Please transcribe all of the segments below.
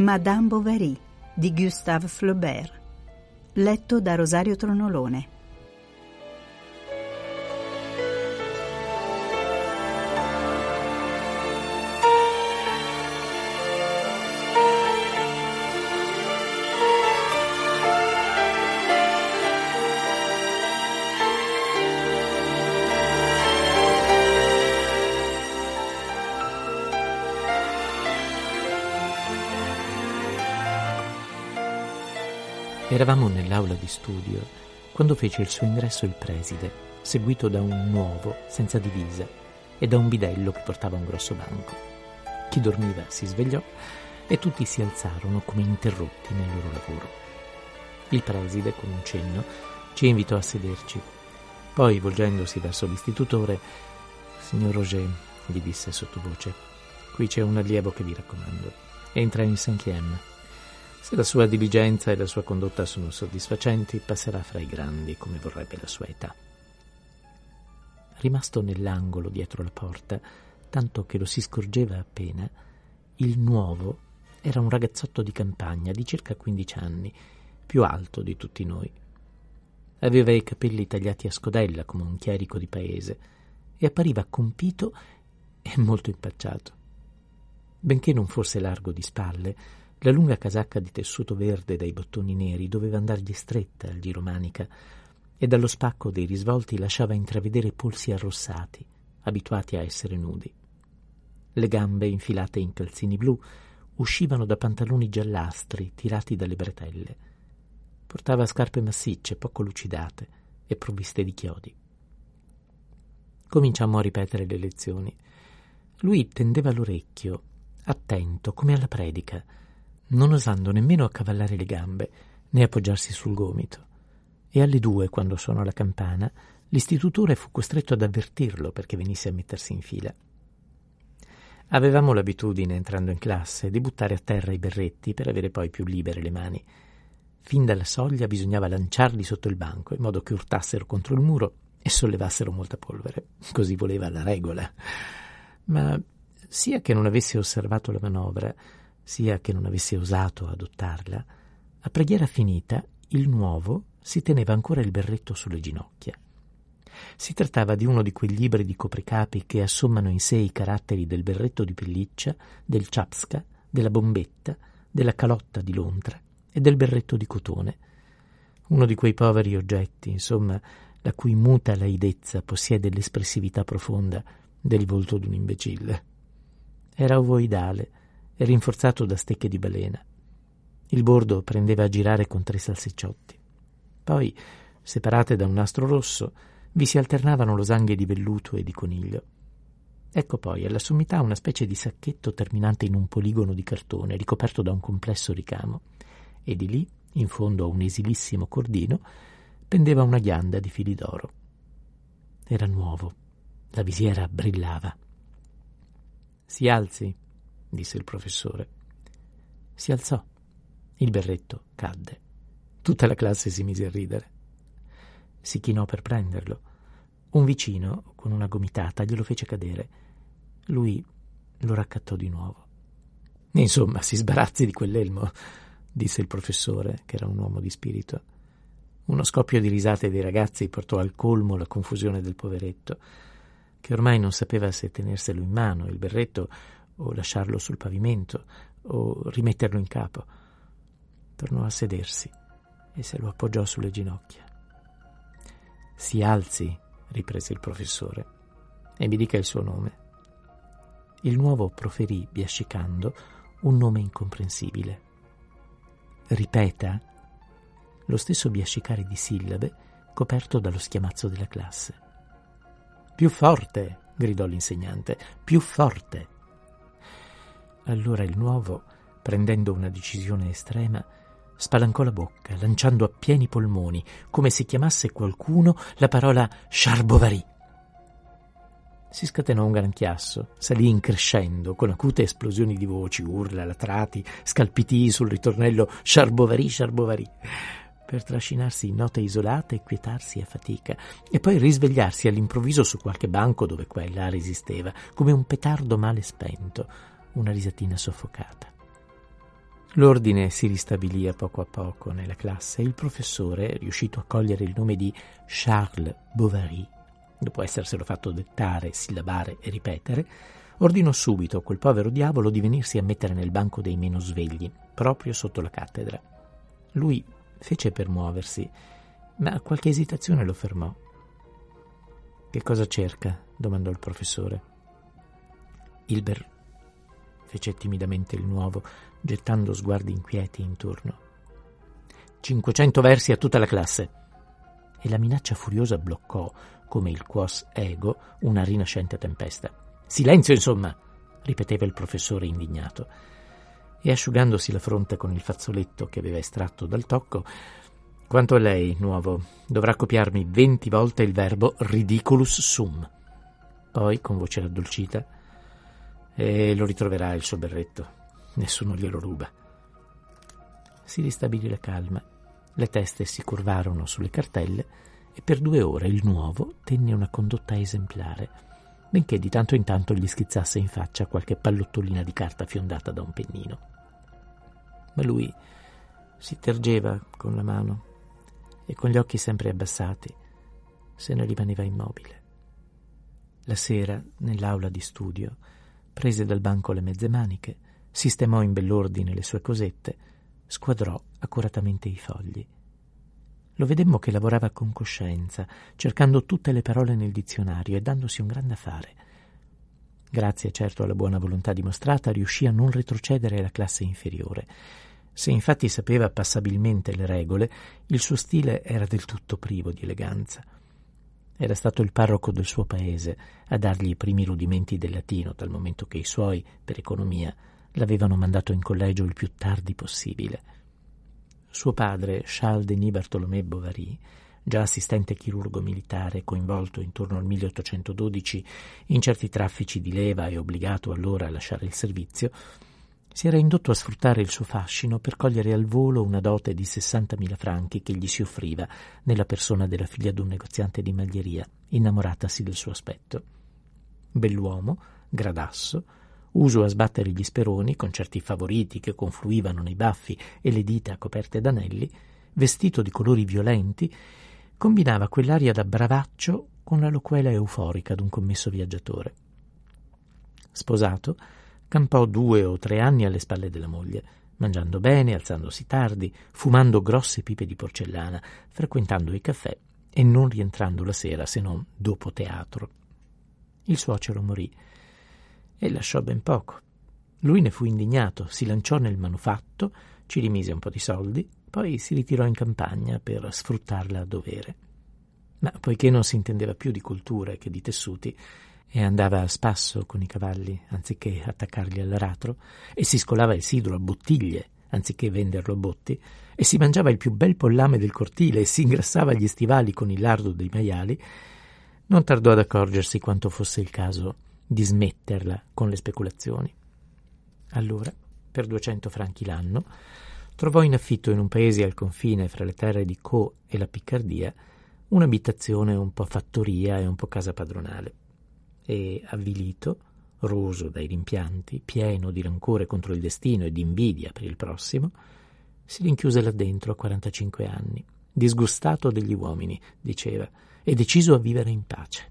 Madame Bovary di Gustave Flaubert, letto da Rosario Tronolone. Eravamo nell'aula di studio quando fece il suo ingresso il preside, seguito da un nuovo senza divisa e da un bidello che portava un grosso banco. Chi dormiva si svegliò e tutti si alzarono come interrotti nel loro lavoro. Il preside, con un cenno, ci invitò a sederci. Poi, volgendosi verso l'istitutore: «Signor Roger», gli disse sottovoce, «qui c'è un allievo che vi raccomando. Entra in cinquième. Se la sua diligenza e la sua condotta sono soddisfacenti, passerà fra i grandi, come vorrebbe la sua età». Rimasto nell'angolo dietro la porta, tanto che lo si scorgeva appena, il nuovo era un ragazzotto di campagna di circa 15 anni, più alto di tutti noi. Aveva i capelli tagliati a scodella come un chierico di paese e appariva compito e molto impacciato. Benché non fosse largo di spalle, la lunga casacca di tessuto verde dai bottoni neri doveva andargli stretta al giromanica e dallo spacco dei risvolti lasciava intravedere polsi arrossati, abituati a essere nudi. Le gambe, infilate in calzini blu, uscivano da pantaloni giallastri tirati dalle bretelle. Portava scarpe massicce, poco lucidate e provviste di chiodi. Cominciammo a ripetere le lezioni. Lui tendeva l'orecchio, attento come alla predica, non osando nemmeno accavallare le gambe né appoggiarsi sul gomito. E alle 2, quando suonò la campana, l'istitutore fu costretto ad avvertirlo perché venisse a mettersi in fila. Avevamo l'abitudine, entrando in classe, di buttare a terra i berretti per avere poi più libere le mani. Fin dalla soglia bisognava lanciarli sotto il banco, in modo che urtassero contro il muro e sollevassero molta polvere. Così voleva la regola. Ma sia che non avesse osservato la manovra, sia che non avesse osato adottarla, a preghiera finita il nuovo si teneva ancora il berretto sulle ginocchia. Si trattava di uno di quei libri di copricapi che assommano in sé i caratteri del berretto di pelliccia, del ciapska, della bombetta, della calotta di lontra e del berretto di cotone. Uno di quei poveri oggetti, insomma, la cui muta laidezza possiede l'espressività profonda del volto d'un imbecille. Era ovoidale e rinforzato da stecche di balena. Il bordo prendeva a girare con 3 salsicciotti. Poi, separate da un nastro rosso, vi si alternavano losanghe di velluto e di coniglio. Ecco poi alla sommità una specie di sacchetto terminante in un poligono di cartone ricoperto da un complesso ricamo, e di lì, in fondo a un esilissimo cordino, pendeva una ghianda di fili d'oro. Era nuovo, la visiera brillava. «Si alzi», disse il professore. Si alzò. Il berretto cadde. Tutta la classe si mise a ridere. Si chinò per prenderlo. Un vicino, con una gomitata, glielo fece cadere. Lui lo raccattò di nuovo. «Insomma, si sbarazzi di quell'elmo», disse il professore, che era un uomo di spirito. Uno scoppio di risate dei ragazzi portò al colmo la confusione del poveretto, che ormai non sapeva se tenerselo in mano, il berretto, o lasciarlo sul pavimento, o rimetterlo in capo. Tornò a sedersi e se lo appoggiò sulle ginocchia. «Si alzi», riprese il professore, «e mi dica il suo nome». Il nuovo proferì, biascicando, un nome incomprensibile. «Ripeta», lo stesso biascicare di sillabe coperto dallo schiamazzo della classe. «Più forte», gridò l'insegnante, «più forte». Allora il nuovo, prendendo una decisione estrema, spalancò la bocca, lanciando a pieni polmoni, come se chiamasse qualcuno, la parola «Charles Bovary». Si scatenò un gran chiasso, salì in crescendo, con acute esplosioni di voci, urla, latrati, scalpitii sul ritornello «Charles Bovary, Charles Bovary», per trascinarsi in note isolate e quietarsi a fatica, e poi risvegliarsi all'improvviso su qualche banco dove qua e là resisteva, come un petardo male spento, una risatina soffocata. L'ordine si ristabilì a poco nella classe e il professore, riuscito a cogliere il nome di Charles Bovary, dopo esserselo fatto dettare, sillabare e ripetere, ordinò subito a quel povero diavolo di venirsi a mettere nel banco dei meno svegli, proprio sotto la cattedra. Lui fece per muoversi, ma qualche esitazione lo fermò. «Che cosa cerca?» domandò il professore. Hilbert fece timidamente il nuovo, gettando sguardi inquieti intorno. 500 versi a tutta la classe. E la minaccia furiosa bloccò, come il quos ego, una rinascente tempesta. Silenzio, insomma, ripeteva il professore indignato. E asciugandosi la fronte con il fazzoletto che aveva estratto dal tocco, quanto a lei, nuovo, dovrà copiarmi 20 volte il verbo ridiculus sum. Poi, con voce raddolcita, e lo ritroverà il suo berretto. Nessuno glielo ruba. Si ristabilì la calma. Le teste si curvarono sulle cartelle e per 2 ore il nuovo tenne una condotta esemplare, benché di tanto in tanto gli schizzasse in faccia qualche pallottolina di carta fiondata da un pennino. Ma lui si tergeva con la mano e con gli occhi sempre abbassati se ne rimaneva immobile. La sera, nell'aula di studio, prese dal banco le mezze maniche, sistemò in bell'ordine le sue cosette, squadrò accuratamente i fogli. Lo vedemmo che lavorava con coscienza, cercando tutte le parole nel dizionario e dandosi un gran da fare. Grazie certo alla buona volontà dimostrata, riuscì a non retrocedere alla classe inferiore. Se infatti sapeva passabilmente le regole, il suo stile era del tutto privo di eleganza. Era stato il parroco del suo paese a dargli i primi rudimenti del latino, dal momento che i suoi, per economia, l'avevano mandato in collegio il più tardi possibile. Suo padre, Charles Denis Bartholomé Bovary, già assistente chirurgo militare coinvolto intorno al 1812 in certi traffici di leva e obbligato allora a lasciare il servizio, si era indotto a sfruttare il suo fascino per cogliere al volo una dote di 60.000 franchi che gli si offriva nella persona della figlia d'un negoziante di maglieria, innamoratasi del suo aspetto. Bell'uomo, gradasso, uso a sbattere gli speroni con certi favoriti che confluivano nei baffi e le dita coperte d'anelli, vestito di colori violenti, combinava quell'aria da bravaccio con la loquela euforica d'un commesso viaggiatore. Sposato, campò 2 o 3 anni alle spalle della moglie, mangiando bene, alzandosi tardi, fumando grosse pipe di porcellana, frequentando i caffè e non rientrando la sera se non dopo teatro. Il suocero morì e lasciò ben poco. Lui ne fu indignato, si lanciò nel manufatto, ci rimise un po' di soldi, poi si ritirò in campagna per sfruttarla a dovere. Ma poiché non si intendeva più di cultura che di tessuti, e andava a spasso con i cavalli anziché attaccarli all'aratro, e si scolava il sidro a bottiglie anziché venderlo a botti, e si mangiava il più bel pollame del cortile e si ingrassava gli stivali con il lardo dei maiali, non tardò ad accorgersi quanto fosse il caso di smetterla con le speculazioni. Allora, per 200 franchi l'anno, trovò in affitto in un paese al confine fra le terre di Caux e la Piccardia un'abitazione un po' fattoria e un po' casa padronale. E avvilito, roso dai rimpianti, pieno di rancore contro il destino e di invidia per il prossimo, si rinchiuse là dentro a 45 anni, disgustato degli uomini, diceva, e deciso a vivere in pace.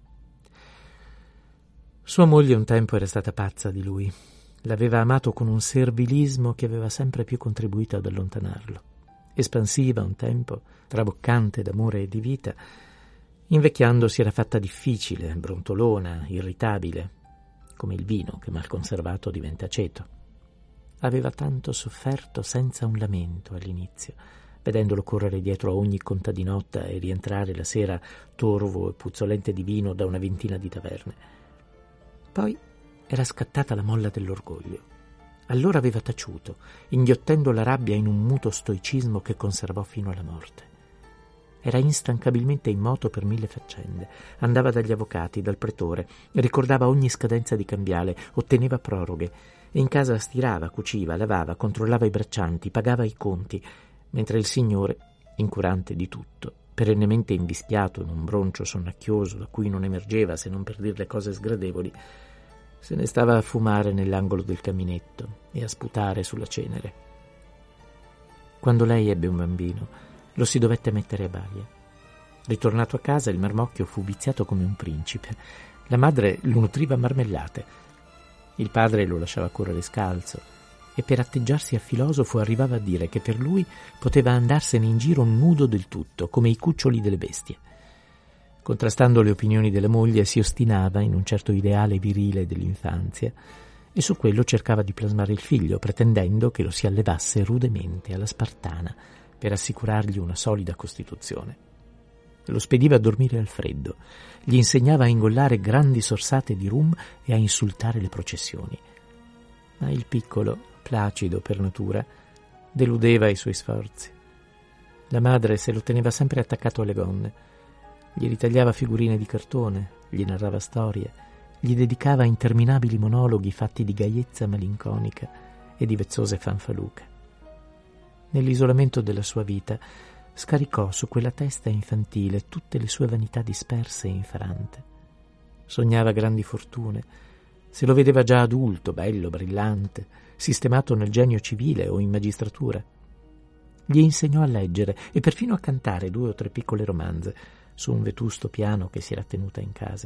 Sua moglie un tempo era stata pazza di lui, l'aveva amato con un servilismo che aveva sempre più contribuito ad allontanarlo. Espansiva un tempo, traboccante d'amore e di vita, invecchiando si era fatta difficile, brontolona, irritabile, come il vino che mal conservato diventa aceto. Aveva tanto sofferto senza un lamento all'inizio, vedendolo correre dietro a ogni contadinotta e rientrare la sera torvo e puzzolente di vino da una ventina di taverne. Poi era scattata la molla dell'orgoglio. Allora aveva taciuto, inghiottendo la rabbia in un muto stoicismo che conservò fino alla morte. Era instancabilmente in moto per 1000 faccende, andava dagli avvocati, dal pretore, ricordava ogni scadenza di cambiale, otteneva proroghe, e in casa stirava, cuciva, lavava, controllava i braccianti, pagava i conti, mentre il signore, incurante di tutto, perennemente invischiato in un broncio sonnacchioso da cui non emergeva se non per dir le cose sgradevoli, se ne stava a fumare nell'angolo del caminetto e a sputare sulla cenere. Quando lei ebbe un bambino, lo si dovette mettere a balia. Ritornato a casa, il marmocchio fu viziato come un principe. La madre lo nutriva a marmellate. Il padre lo lasciava correre scalzo e per atteggiarsi a filosofo arrivava a dire che per lui poteva andarsene in giro nudo del tutto, come i cuccioli delle bestie. Contrastando le opinioni della moglie, si ostinava in un certo ideale virile dell'infanzia e su quello cercava di plasmare il figlio, pretendendo che lo si allevasse rudemente alla spartana per assicurargli una solida costituzione. Lo spediva a dormire al freddo, gli insegnava a ingollare grandi sorsate di rum e a insultare le processioni. Ma il piccolo, placido per natura, deludeva i suoi sforzi. La madre se lo teneva sempre attaccato alle gonne, gli ritagliava figurine di cartone, gli narrava storie, gli dedicava interminabili monologhi fatti di gaiezza malinconica e di vezzose fanfaluche. Nell'isolamento della sua vita scaricò su quella testa infantile tutte le sue vanità disperse e infrante. Sognava grandi fortune, se lo vedeva già adulto, bello, brillante, sistemato nel genio civile o in magistratura. Gli insegnò a leggere e perfino a cantare 2 o 3 piccole romanze su un vetusto piano che si era tenuta in casa.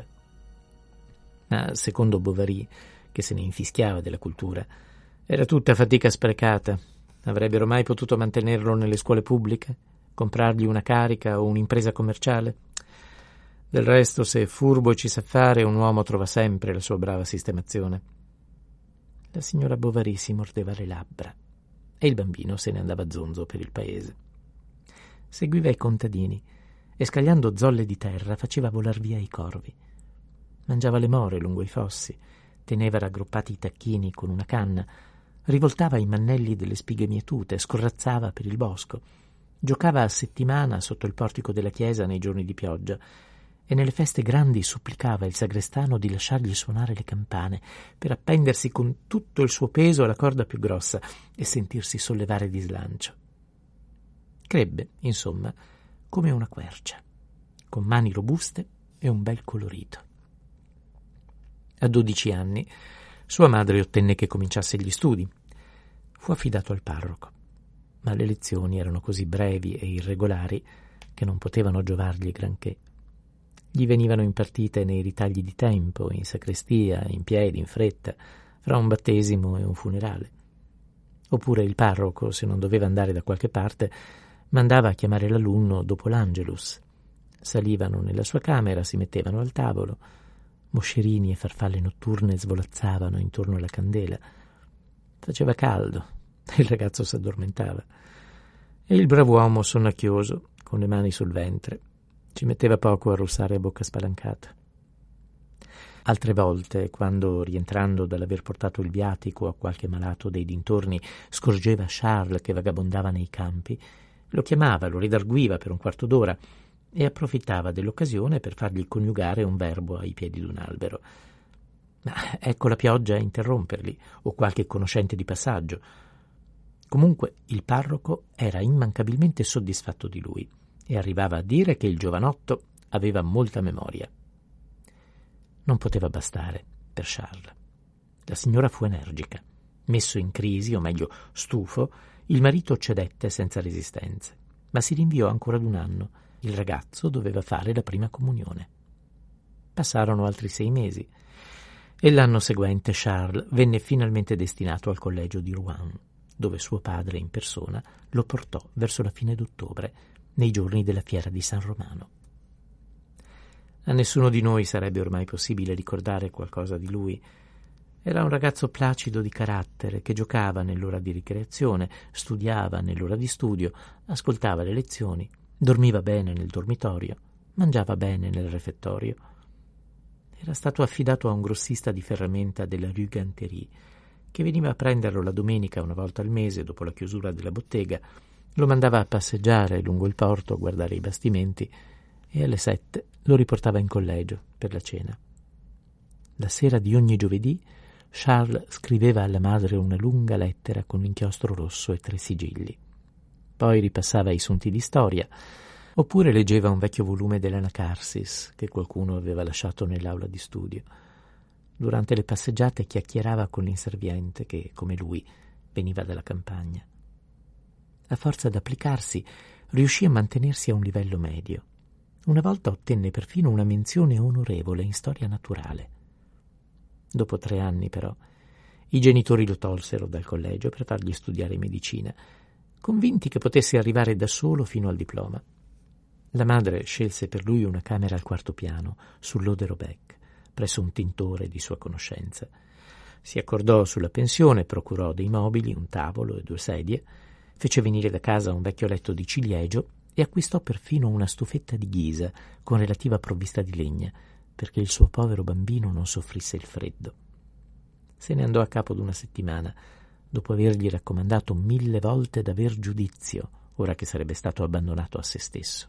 Ma secondo Bovary, che se ne infischiava della cultura, era tutta fatica sprecata. Avrebbero mai potuto mantenerlo nelle scuole pubbliche? Comprargli una carica o un'impresa commerciale? Del resto, se è furbo e ci sa fare, un uomo trova sempre la sua brava sistemazione. La signora Bovary si mordeva le labbra e il bambino se ne andava zonzo per il paese. Seguiva i contadini e, scagliando zolle di terra, faceva volar via i corvi. Mangiava le more lungo i fossi, teneva raggruppati i tacchini con una canna, rivoltava i mannelli delle spighe mietute, scorrazzava per il bosco, giocava a settimana sotto il portico della chiesa nei giorni di pioggia e nelle feste grandi supplicava il sagrestano di lasciargli suonare le campane per appendersi con tutto il suo peso alla corda più grossa e sentirsi sollevare di slancio. Crebbe, insomma, come una quercia, con mani robuste e un bel colorito. A 12 anni sua madre ottenne che cominciasse gli studi. Fu affidato al parroco, ma le lezioni erano così brevi e irregolari che non potevano giovargli granché. Gli venivano impartite nei ritagli di tempo, in sacrestia, in piedi, in fretta, fra un battesimo e un funerale. Oppure il parroco, se non doveva andare da qualche parte, mandava a chiamare l'alunno dopo l'Angelus. Salivano nella sua camera, si mettevano al tavolo, moscerini e farfalle notturne svolazzavano intorno alla candela. Faceva caldo e il ragazzo s'addormentava. E il brav'uomo sonnacchioso, con le mani sul ventre, ci metteva poco a russare a bocca spalancata. Altre volte, quando, rientrando dall'aver portato il viatico a qualche malato dei dintorni, scorgeva Charles che vagabondava nei campi, lo chiamava, lo ridarguiva per un quarto d'ora e approfittava dell'occasione per fargli coniugare un verbo ai piedi d'un albero. Ma ecco la pioggia a interromperli, o qualche conoscente di passaggio. Comunque il parroco era immancabilmente soddisfatto di lui e arrivava a dire che il giovanotto aveva molta memoria. Non poteva bastare per Charles. La signora fu energica. Messo in crisi, o meglio stufo, il marito cedette senza resistenze, ma si rinviò ancora d'1 anno. Il ragazzo doveva fare la prima comunione. Passarono altri 6 mesi e l'anno seguente Charles venne finalmente destinato al collegio di Rouen, dove suo padre in persona lo portò verso la fine d'ottobre, nei giorni della fiera di San Romano. A nessuno di noi sarebbe ormai possibile ricordare qualcosa di lui. Era un ragazzo placido di carattere che giocava nell'ora di ricreazione, studiava nell'ora di studio, ascoltava le lezioni, dormiva bene nel dormitorio, mangiava bene nel refettorio. Era stato affidato a un grossista di ferramenta della Rue Ganterie, che veniva a prenderlo la domenica 1 volta al mese dopo la chiusura della bottega, lo mandava a passeggiare lungo il porto a guardare i bastimenti e alle 7 lo riportava in collegio per la cena. La sera di ogni giovedì Charles scriveva alla madre una lunga lettera con inchiostro rosso e 3 sigilli. Poi ripassava i sunti di storia, oppure leggeva un vecchio volume dell'Anacarsis che qualcuno aveva lasciato nell'aula di studio. Durante le passeggiate chiacchierava con l'inserviente che, come lui, veniva dalla campagna. A forza d'applicarsi, riuscì a mantenersi a un livello medio. Una volta ottenne perfino una menzione onorevole in storia naturale. Dopo 3 anni, però, i genitori lo tolsero dal collegio per fargli studiare medicina, convinti che potesse arrivare da solo fino al diploma. La madre scelse per lui una camera al 4° piano, sull'Oderobeck, presso un tintore di sua conoscenza. Si accordò sulla pensione, procurò dei mobili, un tavolo e 2 sedie, fece venire da casa un vecchio letto di ciliegio e acquistò perfino una stufetta di ghisa con relativa provvista di legna, perché il suo povero bambino non soffrisse il freddo. Se ne andò a capo d'1 settimana, dopo avergli raccomandato 1000 volte d'aver giudizio, ora che sarebbe stato abbandonato a se stesso.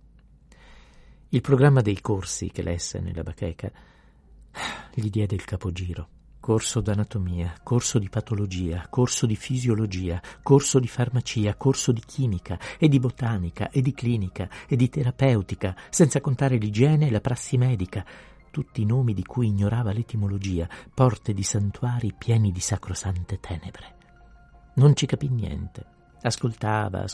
Il programma dei corsi che lesse nella bacheca gli diede il capogiro. Corso d'anatomia, corso di patologia, corso di fisiologia, corso di farmacia, corso di chimica e di botanica e di clinica e di terapeutica, senza contare l'igiene e la prassi medica, tutti nomi di cui ignorava l'etimologia, porte di santuari pieni di sacrosante tenebre. Non ci capì niente. Ascoltava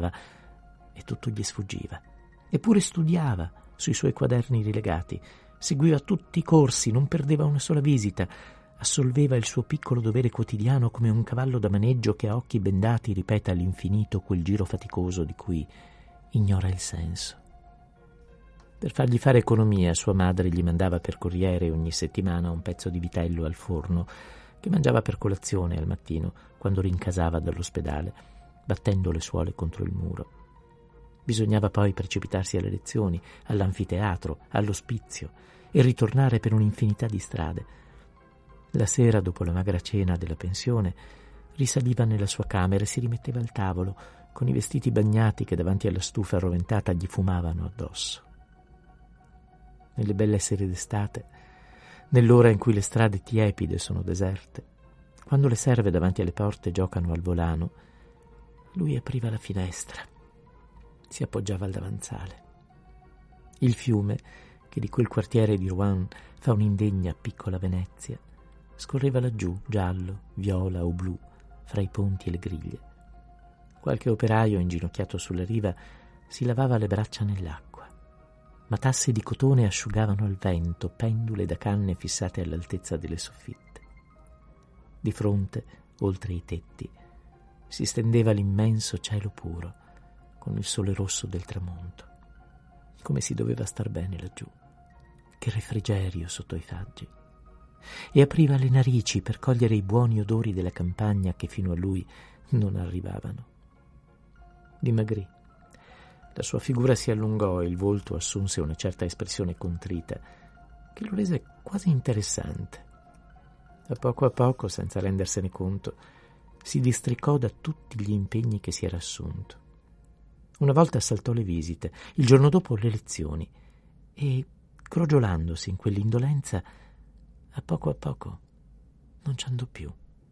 e tutto gli sfuggiva. Eppure studiava sui suoi quaderni rilegati, seguiva tutti i corsi, non perdeva una sola visita, assolveva il suo piccolo dovere quotidiano come un cavallo da maneggio che a occhi bendati ripete all'infinito quel giro faticoso di cui ignora il senso. Per fargli fare economia, sua madre gli mandava per corriere ogni settimana un pezzo di vitello al forno che mangiava per colazione al mattino quando rincasava dall'ospedale, battendo le suole contro il muro. Bisognava poi precipitarsi alle lezioni, all'anfiteatro, all'ospizio e ritornare per un'infinità di strade. La sera, dopo la magra cena della pensione, risaliva nella sua camera e si rimetteva al tavolo con i vestiti bagnati che davanti alla stufa arroventata gli fumavano addosso. Nelle belle sere d'estate, nell'ora in cui le strade tiepide sono deserte, quando le serve davanti alle porte giocano al volano, lui apriva la finestra, si appoggiava al davanzale. Il fiume, che di quel quartiere di Rouen fa un'indegna piccola Venezia, scorreva laggiù, giallo, viola o blu, fra i ponti e le griglie. Qualche operaio inginocchiato sulla riva si lavava le braccia nell'acqua. Matasse di cotone asciugavano al vento pendule da canne fissate all'altezza delle soffitte. Di fronte, oltre i tetti, si stendeva l'immenso cielo puro, con il sole rosso del tramonto. Come si doveva star bene laggiù. Che refrigerio sotto i faggi. E apriva le narici per cogliere i buoni odori della campagna che fino a lui non arrivavano. Dimagrì. La sua figura si allungò e il volto assunse una certa espressione contrita che lo rese quasi interessante. A poco, senza rendersene conto, si districò da tutti gli impegni che si era assunto. Una volta saltò le visite, il giorno dopo le lezioni e, crogiolandosi in quell'indolenza, a poco non ci andò più.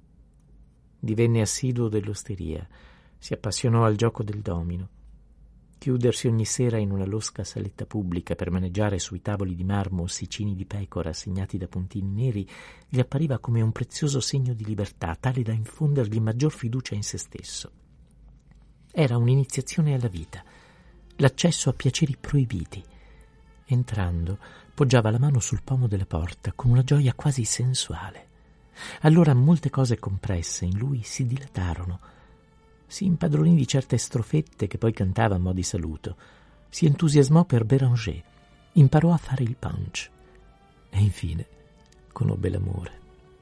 Divenne assiduo dell'osteria, si appassionò al gioco del domino. Chiudersi ogni sera in una losca saletta pubblica per maneggiare sui tavoli di marmo ossicini di pecora segnati da puntini neri gli appariva come un prezioso segno di libertà, tale da infondergli maggior fiducia in se stesso. Era un'iniziazione alla vita, l'accesso a piaceri proibiti. Entrando, poggiava la mano sul pomo della porta con una gioia quasi sensuale. Allora molte cose compresse in lui si dilatarono. Si impadronì di certe strofette che poi cantava a mo' di saluto. Si entusiasmò per Béranger, imparò a fare il punch e infine conobbe l'amore.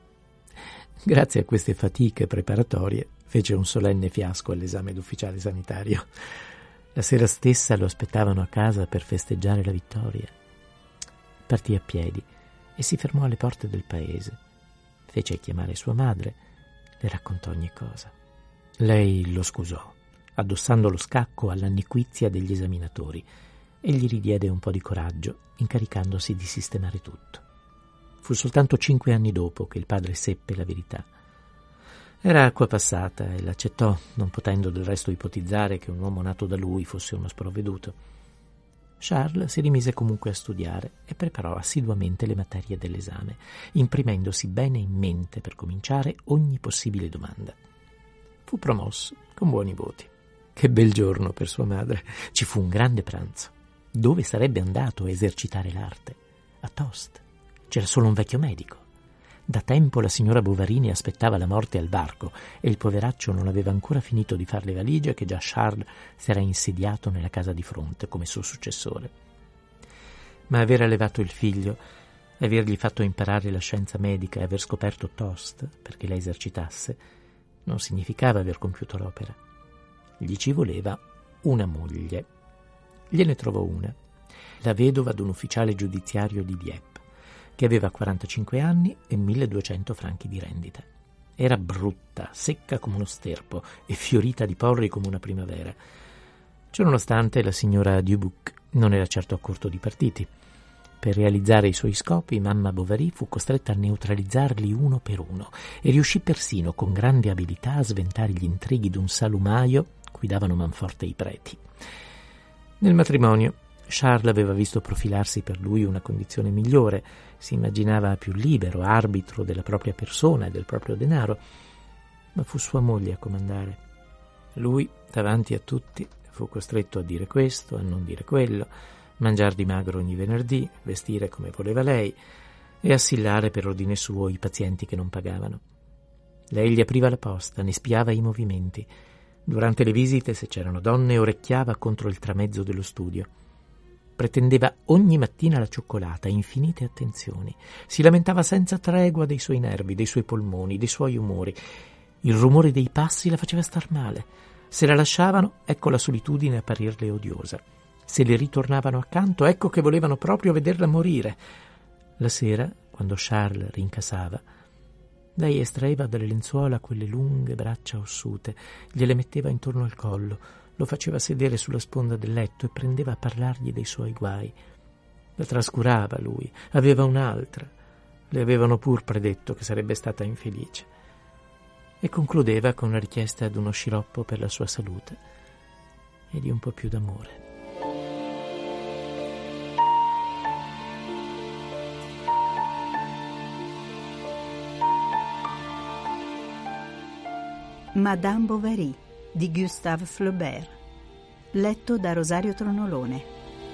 Grazie a queste fatiche preparatorie fece un solenne fiasco all'esame d'ufficiale sanitario. La sera stessa lo aspettavano a casa per festeggiare la vittoria. Partì a piedi e si fermò alle porte del paese. Fece chiamare sua madre, le raccontò ogni cosa. Lei lo scusò, addossando lo scacco alla nequizia degli esaminatori, e gli ridiede un po' di coraggio, incaricandosi di sistemare tutto. Fu soltanto 5 anni dopo che il padre seppe la verità. Era acqua passata e l'accettò, non potendo del resto ipotizzare che un uomo nato da lui fosse uno sprovveduto. Charles si rimise comunque a studiare e preparò assiduamente le materie dell'esame, imprimendosi bene in mente per cominciare ogni possibile domanda. Fu promosso con buoni voti. Che bel giorno per sua madre. Ci fu un grande pranzo. Dove sarebbe andato a esercitare l'arte? A Tostes. C'era solo un vecchio medico. Da tempo la signora Bovarini aspettava la morte al varco e il poveraccio non aveva ancora finito di far le valigie che già Charles si era insediato nella casa di fronte come suo successore. Ma aver allevato il figlio, avergli fatto imparare la scienza medica e aver scoperto Tostes perché la esercitasse non significava aver compiuto l'opera. Gli ci voleva una moglie. Gliene trovò una, la vedova d'un ufficiale giudiziario di Dieppe, che aveva 45 anni e 1200 franchi di rendita. Era brutta, secca come uno sterpo e fiorita di porri come una primavera. Ciononostante la signora Dubuc non era certo a corto di partiti. Per realizzare i suoi scopi, mamma Bovary fu costretta a neutralizzarli uno per uno e riuscì persino con grande abilità a sventare gli intrighi d'un salumaio cui davano manforte i preti. Nel matrimonio Charles aveva visto profilarsi per lui una condizione migliore, si immaginava più libero, arbitro della propria persona e del proprio denaro, ma fu sua moglie a comandare. Lui, davanti a tutti, fu costretto a dire questo, a non dire quello, mangiar di magro ogni venerdì, vestire come voleva lei e assillare per ordine suo i pazienti che non pagavano. Lei gli apriva la posta, ne spiava i movimenti. Durante le visite, se c'erano donne, orecchiava contro il tramezzo dello studio. Pretendeva ogni mattina la cioccolata, infinite attenzioni. Si lamentava senza tregua dei suoi nervi, dei suoi polmoni, dei suoi umori. Il rumore dei passi la faceva star male. Se la lasciavano, ecco la solitudine apparirle odiosa. Se le ritornavano accanto, ecco che volevano proprio vederla morire. La sera, quando Charles rincasava, lei estraeva dalle lenzuola quelle lunghe braccia ossute, gliele metteva intorno al collo, lo faceva sedere sulla sponda del letto e prendeva a parlargli dei suoi guai. La trascurava lui, aveva un'altra. Le avevano pur predetto che sarebbe stata infelice. E concludeva con la richiesta d'uno sciroppo per la sua salute e di un po' più d'amore. Madame Bovary di Gustave Flaubert, letto da Rosario Tronolone.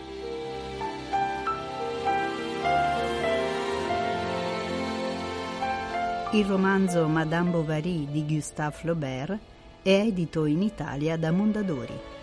Il romanzo Madame Bovary di Gustave Flaubert è edito in Italia da Mondadori.